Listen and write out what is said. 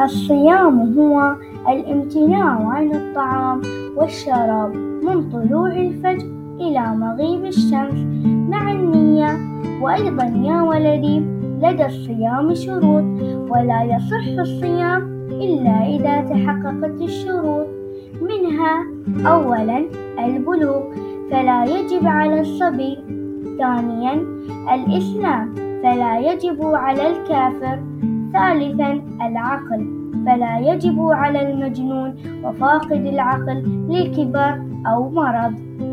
الصيام هو الامتناع عن الطعام والشراب من طلوع الفجر إلى مغيب الشمس مع النية. وأيضا يا ولدي، لدى الصيام شروط، ولا يصح الصيام إلا إذا تحققت الشروط. منها: أولا البلوغ، فلا يجب على الصبي. ثانيا الإسلام، فلا يجب على الكافر. ثالثا العقل، فلا يجب على المجنون وفاقد العقل لكبر أو مرض.